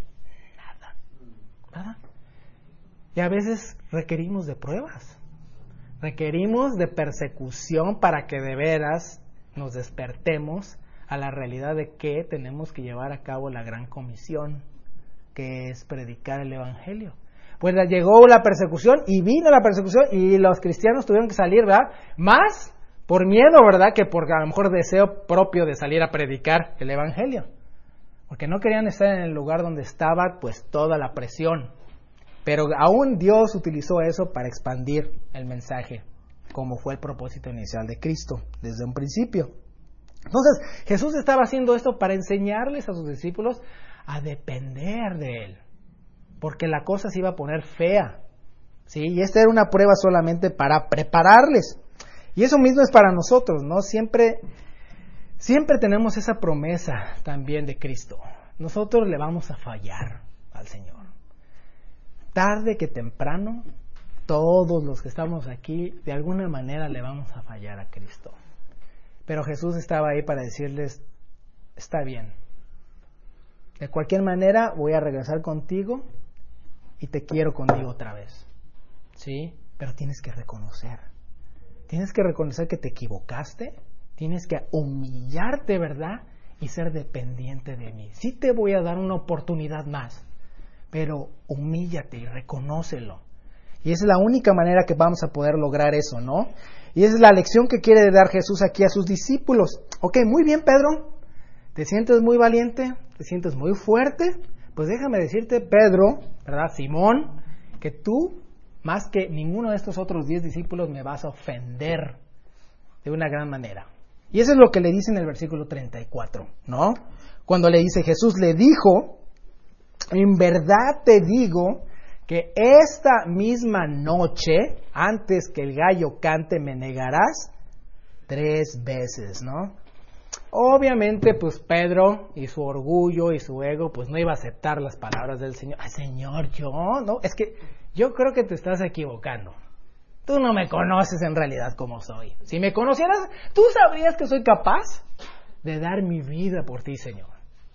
nada. Y a veces requerimos de pruebas, requerimos de persecución para que de veras nos despertemos a la realidad de que tenemos que llevar a cabo la gran comisión, que es predicar el evangelio. Pues llegó la persecución y vino la persecución y los cristianos tuvieron que salir, ¿verdad? Más por miedo, ¿verdad? Que por a lo mejor deseo propio de salir a predicar el evangelio. Porque no querían estar en el lugar donde estaba pues toda la presión. Pero aún Dios utilizó eso para expandir el mensaje, como fue el propósito inicial de Cristo desde un principio. Entonces, Jesús estaba haciendo esto para enseñarles a sus discípulos a depender de Él, porque la cosa se iba a poner fea, ¿sí? Y esta era una prueba solamente para prepararles. Y eso mismo es para nosotros, ¿no? Siempre tenemos esa promesa también de Cristo. Nosotros le vamos a fallar al Señor. Tarde que temprano, todos los que estamos aquí, de alguna manera le vamos a fallar a Cristo. Pero Jesús estaba ahí para decirles, está bien. De cualquier manera voy a regresar contigo y te quiero conmigo otra vez. ¿Sí? Pero tienes que reconocer. Tienes que reconocer que te equivocaste. Tienes que humillarte, ¿verdad? Y ser dependiente de mí. Sí te voy a dar una oportunidad más. Pero humíllate y reconócelo. Y esa es la única manera que vamos a poder lograr eso, ¿no? Y esa es la lección que quiere dar Jesús aquí a sus discípulos. Ok, muy bien, Pedro. ¿Te sientes muy valiente? ¿Te sientes muy fuerte? Pues déjame decirte, Pedro, ¿verdad? Simón, que tú, más que ninguno de estos otros 10 discípulos, me vas a ofender de una gran manera. Y eso es lo que le dice en el versículo 34, ¿no? Cuando le dice, Jesús le dijo, en verdad te digo que esta misma noche, antes que el gallo cante, me negarás 3 veces, ¿no? Obviamente, pues Pedro y su orgullo y su ego, pues no iba a aceptar las palabras del Señor. Ay, Señor, no, es que yo creo que te estás equivocando. Tú no me conoces en realidad como soy. Si me conocieras, tú sabrías que soy capaz de dar mi vida por ti, Señor.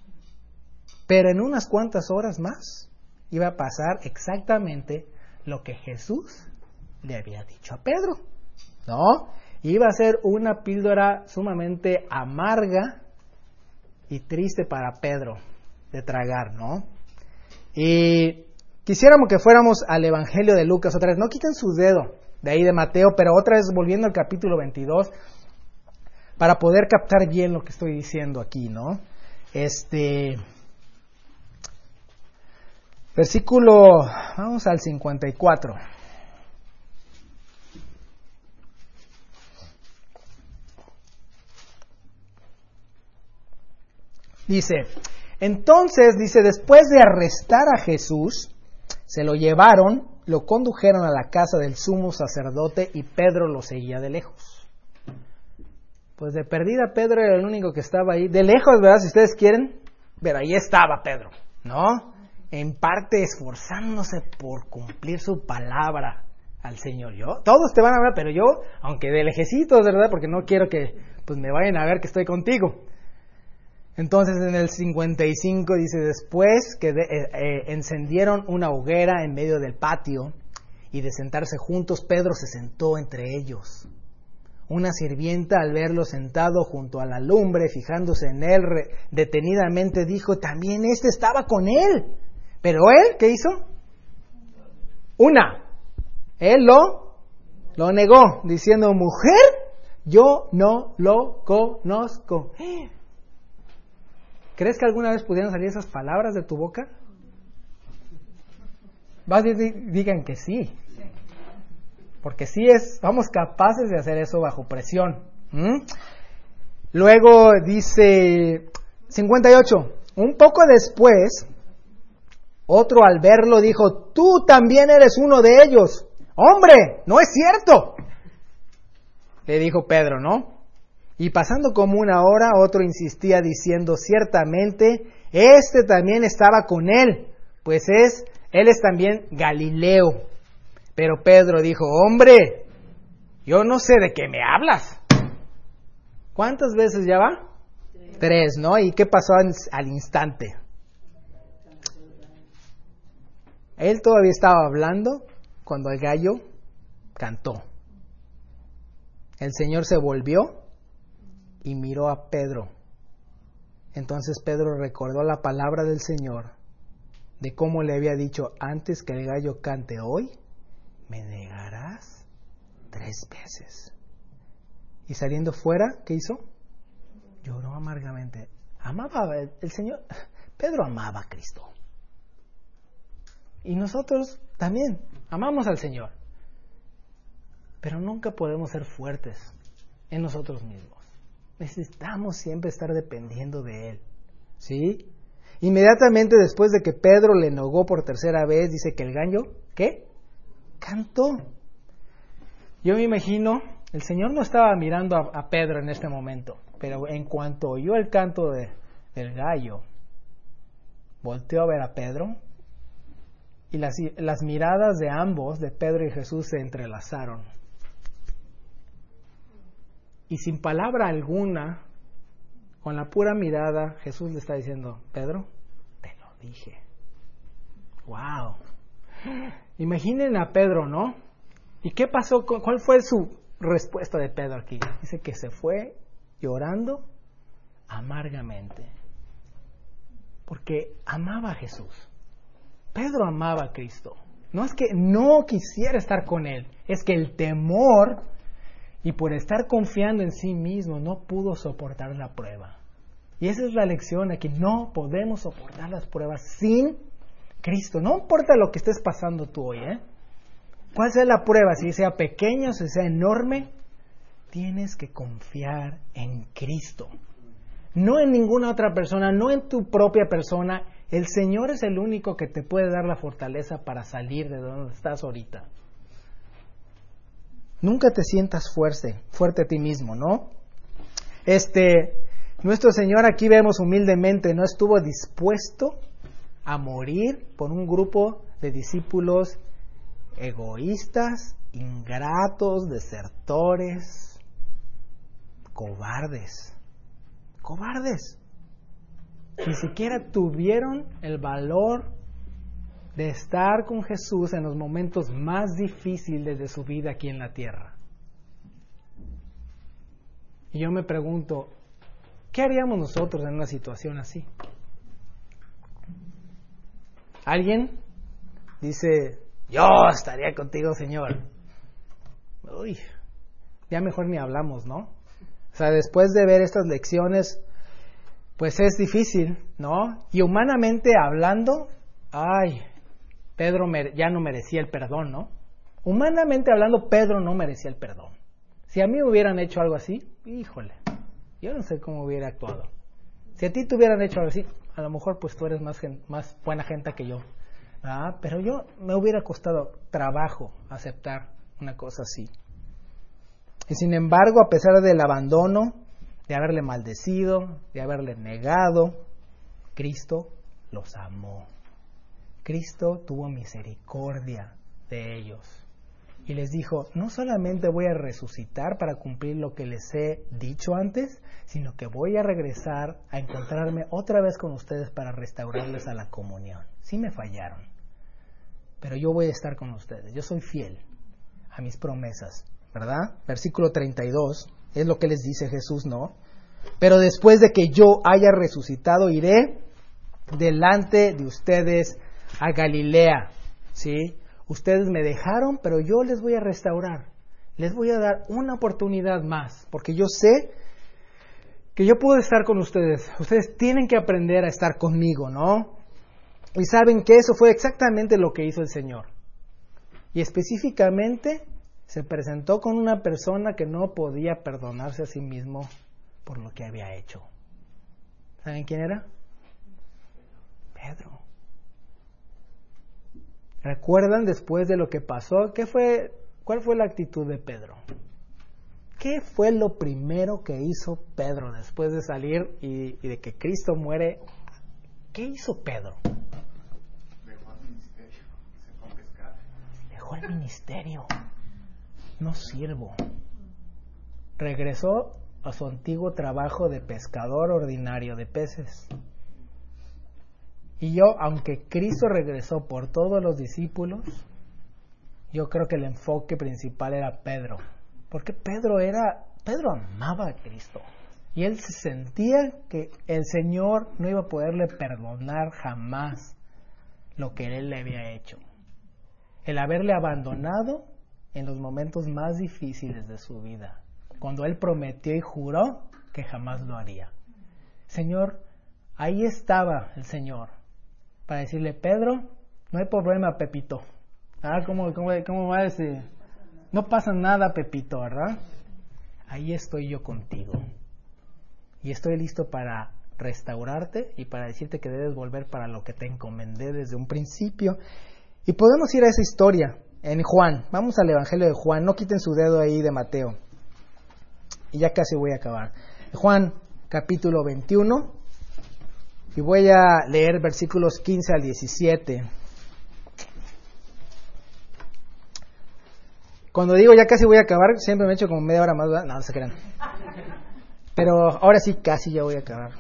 Pero en unas cuantas horas más iba a pasar exactamente lo que Jesús le había dicho a Pedro, ¿no? Iba a ser una píldora sumamente amarga y triste para Pedro de tragar, ¿no? Y quisiéramos que fuéramos al Evangelio de Lucas otra vez. No quiten su dedo de ahí de Mateo, pero otra vez volviendo al capítulo 22 para poder captar bien lo que estoy diciendo aquí, ¿no? Versículo, vamos al 54. Dice, entonces, después de arrestar a Jesús, se lo llevaron, lo condujeron a la casa del sumo sacerdote y Pedro lo seguía de lejos. Pues de perdida Pedro era el único que estaba ahí, de lejos, ¿verdad? Si ustedes quieren, pero ahí estaba Pedro, ¿no? En parte esforzándose por cumplir su palabra al Señor. Todos te van a ver, pero yo, aunque de lejecitos, ¿verdad? Porque no quiero que pues me vayan a ver que estoy contigo. Entonces en el 55 dice, después que encendieron una hoguera en medio del patio y de sentarse juntos, Pedro se sentó entre ellos. Una sirvienta, al verlo sentado junto a la lumbre, fijándose en él detenidamente, dijo, también estaba con él. Pero él, ¿qué hizo? Él lo negó, diciendo, mujer, yo no lo conozco. ¿Crees que alguna vez pudieran salir esas palabras de tu boca? Digan que sí. Porque somos capaces de hacer eso bajo presión. Luego dice 58. Un poco después, otro al verlo dijo, tú también eres uno de ellos. ¡Hombre, no es cierto! Le dijo Pedro, ¿no? Y pasando como una hora, otro insistía diciendo, ciertamente, Este también estaba con él, pues él es también Galileo. Pero Pedro dijo, hombre, yo no sé de qué me hablas. ¿Cuántas veces ya va? 3, ¿no? ¿Y qué pasó al instante? Él todavía estaba hablando cuando el gallo cantó. El Señor se volvió y miró a Pedro. Entonces Pedro recordó la palabra del Señor, de cómo le había dicho, antes que el gallo cante hoy, me negarás 3 veces. Y saliendo fuera, ¿qué hizo? Lloró amargamente. Amaba el Señor. Pedro amaba a Cristo. Y nosotros también amamos al Señor. Pero nunca podemos ser fuertes en nosotros mismos. Necesitamos siempre estar dependiendo de Él. ¿Sí? Inmediatamente después de que Pedro le negó por 3ª vez, dice que el gallo, ¿qué? Cantó. Yo me imagino, el Señor no estaba mirando a Pedro en este momento, pero en cuanto oyó el canto del gallo, volteó a ver a Pedro y las miradas de ambos, de Pedro y Jesús, se entrelazaron. Y sin palabra alguna, con la pura mirada, Jesús le está diciendo, Pedro, te lo dije. ¡Wow! Imaginen a Pedro, ¿no? ¿Y qué pasó? ¿Cuál fue su respuesta de Pedro aquí? Dice que se fue llorando amargamente. Porque amaba a Jesús. Pedro amaba a Cristo. No es que no quisiera estar con Él, es que el temor y por estar confiando en sí mismo no pudo soportar la prueba. Y esa es la lección aquí. No podemos soportar las pruebas sin Cristo. No importa lo que estés pasando tú hoy, cuál sea la prueba, si sea pequeña o si sea enorme, tienes que confiar en Cristo. No en ninguna otra persona, no en tu propia persona. El Señor es el único que te puede dar la fortaleza para salir de donde estás ahorita. Nunca te sientas fuerte a ti mismo, ¿no? Nuestro Señor, aquí vemos humildemente, no estuvo dispuesto a morir por un grupo de discípulos egoístas, ingratos, desertores, cobardes. Ni siquiera tuvieron el valor de estar con Jesús en los momentos más difíciles de su vida aquí en la tierra. Y yo me pregunto, ¿qué haríamos nosotros en una situación así? ¿Alguien dice, yo estaría contigo, Señor? Uy, ya mejor ni hablamos, ¿no? O sea, después de ver estas lecciones, pues es difícil, ¿no? Y humanamente hablando, Pedro ya no merecía el perdón, ¿no? Humanamente hablando, Pedro no merecía el perdón. Si a mí me hubieran hecho algo así, híjole, yo no sé cómo hubiera actuado. Si a ti te hubieran hecho algo así, a lo mejor pues tú eres más buena gente que yo. Pero yo me hubiera costado trabajo aceptar una cosa así. Y sin embargo, a pesar del abandono, de haberle maldecido, de haberle negado, Cristo los amó. Cristo tuvo misericordia de ellos y les dijo, no solamente voy a resucitar para cumplir lo que les he dicho antes, sino que voy a regresar a encontrarme otra vez con ustedes para restaurarles a la comunión. Sí me fallaron, pero yo voy a estar con ustedes. Yo soy fiel a mis promesas, ¿verdad? Versículo 32 es lo que les dice Jesús, ¿no? Pero después de que yo haya resucitado, iré delante de ustedes a Galilea, ¿sí? Ustedes me dejaron, pero yo les voy a restaurar. Les voy a dar una oportunidad más, porque yo sé que yo puedo estar con ustedes. Ustedes tienen que aprender a estar conmigo, ¿no? Y saben que eso fue exactamente lo que hizo el Señor. Y específicamente se presentó con una persona que no podía perdonarse a sí mismo por lo que había hecho. ¿Saben quién era? Pedro. ¿Recuerdan después de lo que pasó? ¿Cuál fue la actitud de Pedro? ¿Qué fue lo primero que hizo Pedro después de salir y de que Cristo muere ¿Qué hizo Pedro? Dejó el ministerio, se fue a pescar. Dejó el ministerio. No sirvo. Regresó a su antiguo trabajo de pescador ordinario de peces. Y yo, aunque Cristo regresó por todos los discípulos, yo creo que el enfoque principal era Pedro. Porque Pedro amaba a Cristo. Y él se sentía que el Señor no iba a poderle perdonar jamás lo que él le había hecho. El haberle abandonado en los momentos más difíciles de su vida. Cuando él prometió y juró que jamás lo haría. Señor, ahí estaba el Señor para decirle, Pedro, no hay problema, Pepito. ¿Cómo va ese? No pasa nada, Pepito, ¿verdad? Ahí estoy yo contigo. Y estoy listo para restaurarte y para decirte que debes volver para lo que te encomendé desde un principio. Y podemos ir a esa historia en Juan. Vamos al Evangelio de Juan. No quiten su dedo ahí de Mateo. Y ya casi voy a acabar. Juan capítulo 21. Y voy a leer versículos 15 al 17. Cuando digo ya casi voy a acabar, siempre me echo como media hora más. No se crean. Pero ahora sí, casi ya voy a acabar.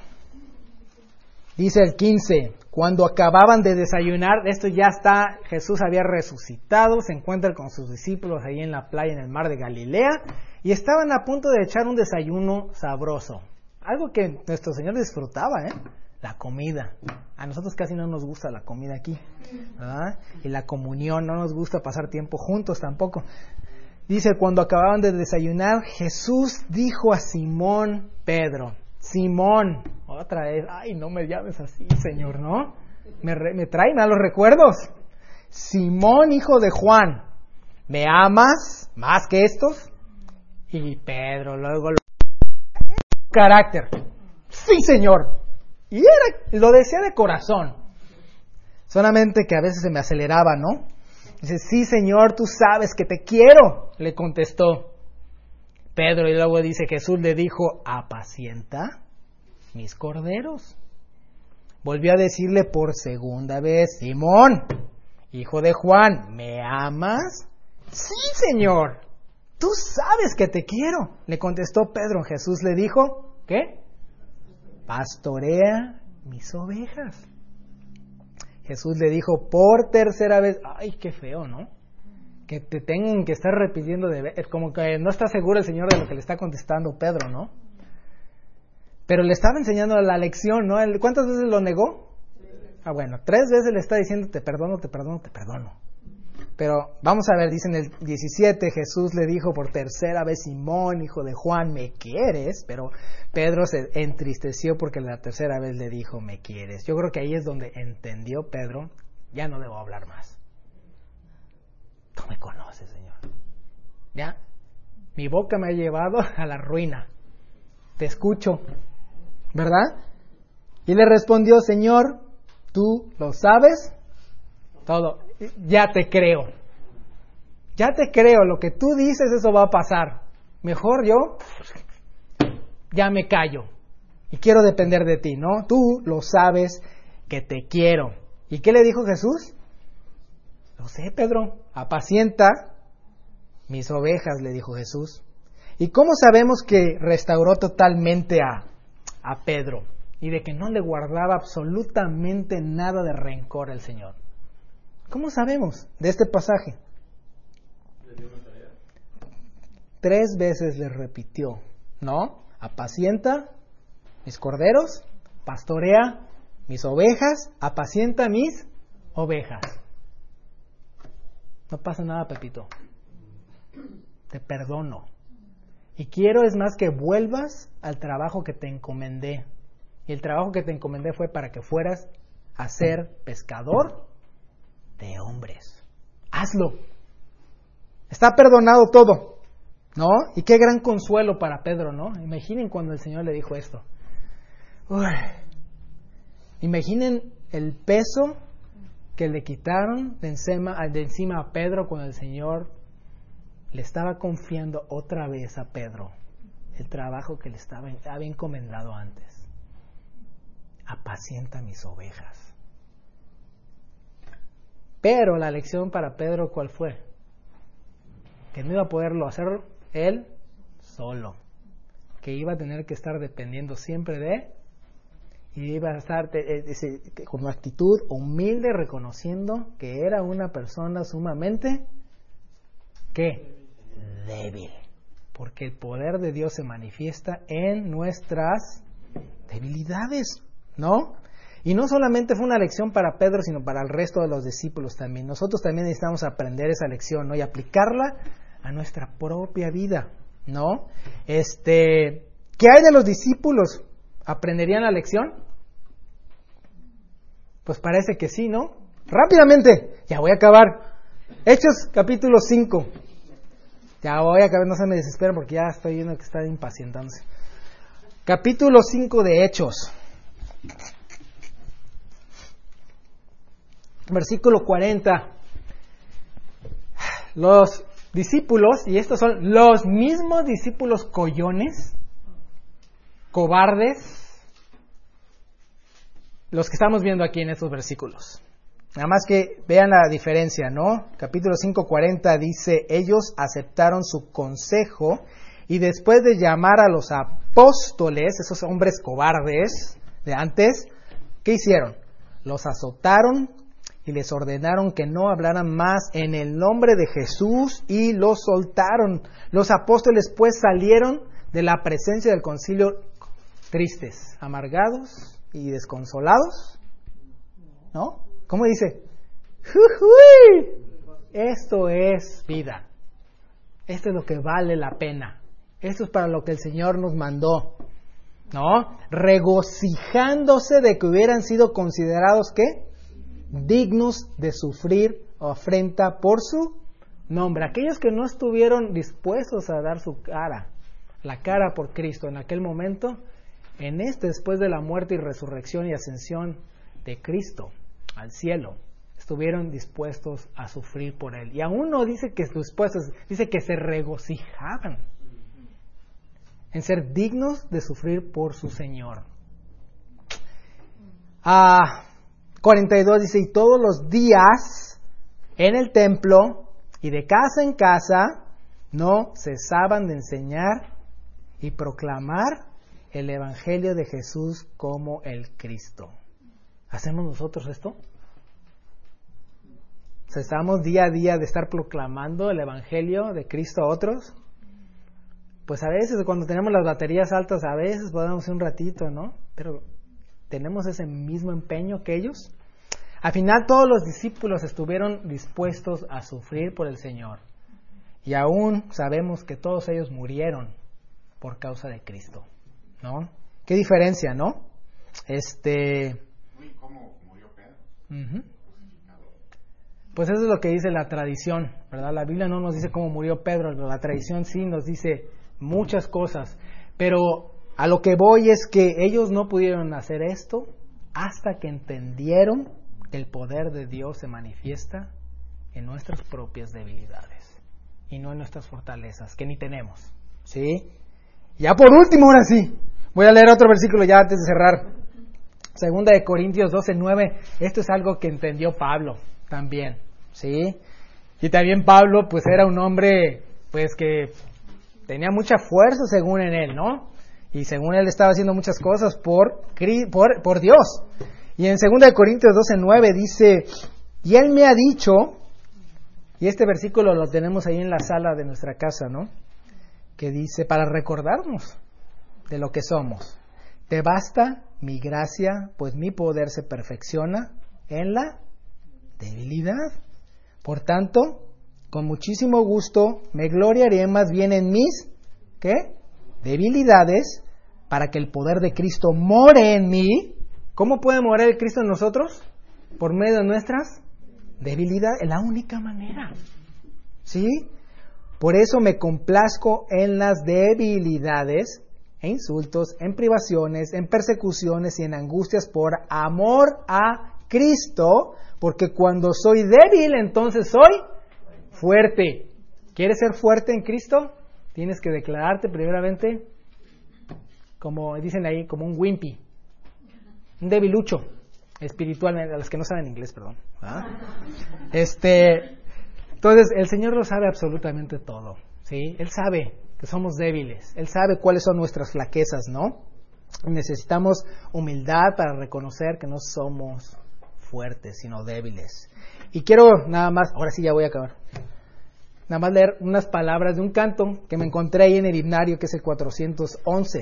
Dice el 15, cuando acababan de desayunar, esto ya está, Jesús había resucitado, se encuentra con sus discípulos ahí en la playa en el mar de Galilea, y estaban a punto de echar un desayuno sabroso. Algo que nuestro Señor disfrutaba, la comida. A nosotros casi no nos gusta la comida aquí, ¿verdad? Y la comunión, no nos gusta pasar tiempo juntos tampoco. Dice, cuando acababan de desayunar, Jesús dijo a Simón Pedro, Simón, otra vez, ay, no me llames así, Señor, ¿no? Me trae malos recuerdos. Simón, hijo de Juan, ¿me amas más que estos? Y Pedro luego carácter, sí, Señor. Y lo decía de corazón, solamente que a veces se me aceleraba, ¿no? Dice, sí, Señor, tú sabes que te quiero, le contestó Pedro. Y luego dice, Jesús le dijo, apacienta mis corderos. Volvió a decirle por segunda vez, Simón, hijo de Juan, ¿me amas? Sí, Señor, tú sabes que te quiero, le contestó Pedro. Jesús le dijo, ¿qué? Pastorea mis ovejas. Jesús le dijo por tercera vez, ay, qué feo, ¿no? Que te tengan que estar repitiendo, como que no está seguro el Señor de lo que le está contestando Pedro, ¿no? Pero le estaba enseñando la lección, ¿no? ¿Cuántas veces lo negó? Bueno, 3 veces le está diciendo, te perdono, te perdono, te perdono. Pero vamos a ver, dice en el 17, Jesús le dijo por tercera vez, Simón, hijo de Juan, ¿me quieres? Pero Pedro se entristeció porque la tercera vez le dijo, ¿me quieres? Yo creo que ahí es donde entendió Pedro, ya no debo hablar más. Tú me conoces, Señor. ¿Ya? Mi boca me ha llevado a la ruina. Te escucho, ¿verdad? Y le respondió, Señor, tú lo sabes todo. Ya te creo. Ya te creo. Lo que tú dices, eso va a pasar. Mejor yo ya me callo. Y quiero depender de ti, ¿no? Tú lo sabes que te quiero. ¿Y qué le dijo Jesús? Lo sé, Pedro. Apacienta mis ovejas, le dijo Jesús. ¿Y cómo sabemos que restauró totalmente a Pedro? Y de que no le guardaba absolutamente nada de rencor al Señor. ¿Cómo sabemos de este pasaje? 3 veces le repitió, ¿no? Apacienta mis corderos, pastorea mis ovejas, apacienta mis ovejas. No pasa nada, Pepito. Te perdono. Y quiero, es más, que vuelvas al trabajo que te encomendé. Y el trabajo que te encomendé fue para que fueras a ser pescador de hombres. Hazlo. Está perdonado todo, ¿no? Y qué gran consuelo para Pedro, ¿no? Imaginen cuando el Señor le dijo esto. Uy. Imaginen el peso que le quitaron de encima a Pedro cuando el Señor le estaba confiando otra vez a Pedro el trabajo que le había encomendado antes. apacienta mis ovejas. Pero la lección para Pedro, ¿cuál fue? Que no iba a poderlo hacer él solo, que iba a tener que estar dependiendo siempre de, y iba a estar con una actitud humilde, reconociendo que era una persona sumamente, ¿qué? Débil, porque el poder de Dios se manifiesta en nuestras debilidades, ¿no? Y no solamente fue una lección para Pedro, sino para el resto de los discípulos también. Nosotros también necesitamos aprender esa lección, ¿no? Y aplicarla a nuestra propia vida, ¿no? ¿Qué hay de los discípulos? ¿Aprenderían la lección? Pues parece que sí, ¿no? Rápidamente, ya voy a acabar. Hechos capítulo 5. Ya voy a acabar, no se me desesperen porque ya estoy viendo que están impacientándose. Capítulo 5 de Hechos. Versículo 40. Los discípulos, y estos son los mismos discípulos collones, cobardes, los que estamos viendo aquí en estos versículos. Nada más que vean la diferencia, ¿no? Capítulo 5:40 dice, ellos aceptaron su consejo y después de llamar a los apóstoles, esos hombres cobardes de antes, ¿qué hicieron? Los azotaron y les ordenaron que no hablaran más en el nombre de Jesús y los soltaron. Los apóstoles pues salieron de la presencia del concilio tristes, amargados y desconsolados, ¿no? ¿Cómo dice? ¡Jujuy! Esto es vida. Esto es lo que vale la pena. Esto es para lo que el Señor nos mandó, ¿no? Regocijándose de que hubieran sido considerados, ¿qué? Dignos de sufrir afrenta por su nombre. Aquellos que no estuvieron dispuestos a dar su cara, la cara por Cristo en aquel momento, después de la muerte y resurrección y ascensión de Cristo al cielo, estuvieron dispuestos a sufrir por Él. Y aún no dice que dispuestos, dice que se regocijaban en ser dignos de sufrir por su Señor. 42 dice, y todos los días en el templo y de casa en casa no cesaban de enseñar y proclamar el Evangelio de Jesús como el Cristo. ¿Hacemos nosotros esto? ¿Cesamos día a día de estar proclamando el Evangelio de Cristo a otros? Pues a veces cuando tenemos las baterías altas, a veces podemos hacer un ratito, ¿no? Pero ¿tenemos ese mismo empeño que ellos? Al final todos los discípulos estuvieron dispuestos a sufrir por el Señor. Y aún sabemos que todos ellos murieron por causa de Cristo, ¿no? Qué diferencia, ¿no? ¿Cómo murió Pedro? Uh-huh. Pues eso es lo que dice la tradición, ¿verdad? La Biblia no nos dice cómo murió Pedro, la tradición sí nos dice muchas cosas. Pero a lo que voy es que ellos no pudieron hacer esto hasta que entendieron que el poder de Dios se manifiesta en nuestras propias debilidades y no en nuestras fortalezas, que ni tenemos, ¿sí? Ya por último, ahora sí, voy a leer otro versículo ya antes de cerrar. Segunda de Corintios 12:9. Esto es algo que entendió Pablo también, ¿sí? Y también Pablo, pues era un hombre, pues que tenía mucha fuerza según en él, ¿no? Y según él estaba haciendo muchas cosas por Dios. Y en 2 Corintios 12:9 dice, y él me ha dicho, y este versículo lo tenemos ahí en la sala de nuestra casa, ¿no? Que dice, para recordarnos de lo que somos, te basta mi gracia, pues mi poder se perfecciona en la debilidad. Por tanto, con muchísimo gusto me gloriaré más bien en mis, ¿qué? Debilidades, para que el poder de Cristo more en mí. ¿Cómo puede morar el Cristo en nosotros? Por medio de nuestras debilidades. Es la única manera, ¿sí? Por eso me complazco en las debilidades, en insultos, en privaciones, en persecuciones y en angustias por amor a Cristo, porque cuando soy débil, entonces soy fuerte. ¿Quieres ser fuerte en Cristo? Tienes que declararte primeramente, como dicen ahí, como un wimpy. un debilucho espiritualmente, a los que no saben inglés, perdón. Entonces, el Señor lo sabe absolutamente todo, ¿sí? Él sabe que somos débiles, Él sabe cuáles son nuestras flaquezas, ¿no? Necesitamos humildad para reconocer que no somos fuertes, sino débiles. Y quiero nada más, ahora sí ya voy a acabar, nada más leer unas palabras de un canto que me encontré ahí en el himnario, que es el 411.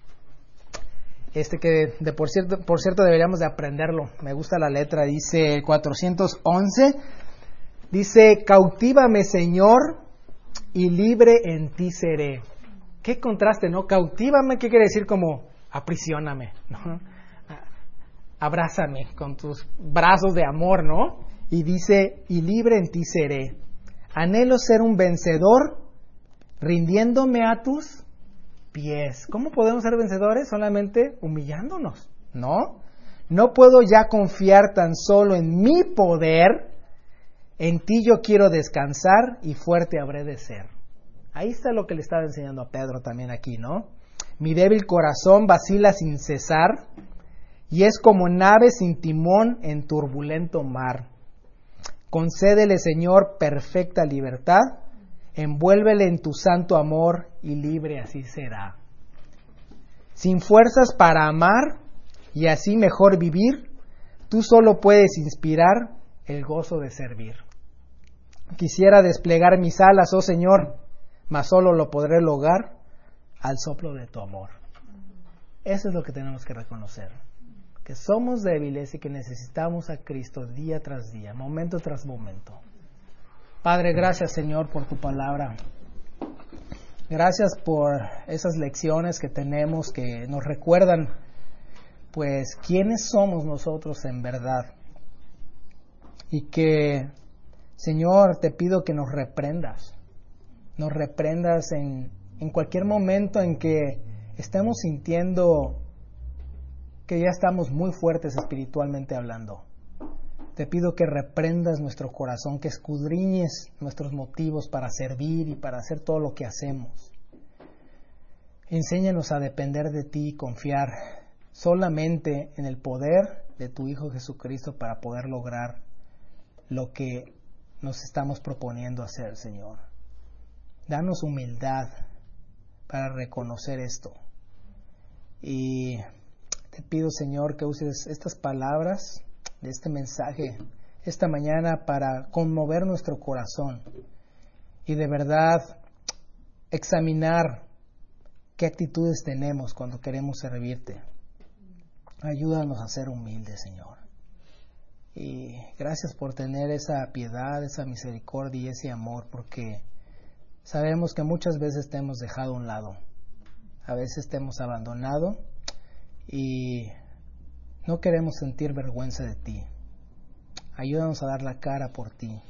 Que por cierto deberíamos de aprenderlo. Me gusta la letra, dice el 411, dice: cautíbame, Señor, y libre en ti seré. Qué contraste, ¿no? Cautíbame, ¿qué quiere decir? Como aprisioname, ¿no? Abrázame con tus brazos de amor, ¿no? Y dice: y libre en ti seré. Anhelo ser un vencedor, rindiéndome a tus pies. ¿Cómo podemos ser vencedores? Solamente humillándonos, ¿no? No puedo ya confiar tan solo en mi poder. En ti yo quiero descansar y fuerte habré de ser. Ahí está lo que le estaba enseñando a Pedro también aquí, ¿no? Mi débil corazón vacila sin cesar y es como nave sin timón en turbulento mar. Concédele, Señor, perfecta libertad, envuélvele en tu santo amor y libre así será. Sin fuerzas para amar y así mejor vivir, tú solo puedes inspirar el gozo de servir. Quisiera desplegar mis alas, oh Señor, mas solo lo podré lograr al soplo de tu amor. Eso es lo que tenemos que reconocer, que somos débiles y que necesitamos a Cristo día tras día, momento tras momento. Padre, gracias, Señor, por tu palabra. Gracias por esas lecciones que tenemos que nos recuerdan, pues, quiénes somos nosotros en verdad. Y que, Señor, te pido que nos reprendas en cualquier momento en que estemos sintiendo que ya estamos muy fuertes espiritualmente hablando. Te pido que reprendas nuestro corazón, que escudriñes nuestros motivos para servir y para hacer todo lo que hacemos. Enséñanos a depender de ti y confiar solamente en el poder de tu Hijo Jesucristo para poder lograr lo que nos estamos proponiendo hacer, Señor. Danos humildad para reconocer esto. Y te pido, Señor, que uses estas palabras de este mensaje esta mañana para conmover nuestro corazón y de verdad examinar qué actitudes tenemos cuando queremos servirte. Ayúdanos a ser humildes, Señor. Y gracias por tener esa piedad, esa misericordia y ese amor, porque sabemos que muchas veces te hemos dejado a un lado, a veces te hemos abandonado y no queremos sentir vergüenza de ti. Ayúdanos a dar la cara por ti.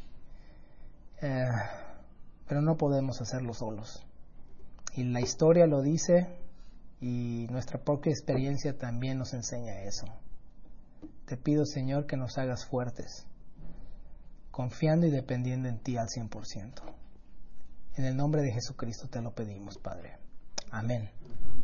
Pero no podemos hacerlo solos. Y la historia lo dice y nuestra propia experiencia también nos enseña eso. Te pido, Señor, que nos hagas fuertes, confiando y dependiendo en ti al 100%. En el nombre de Jesucristo te lo pedimos, Padre. Amén.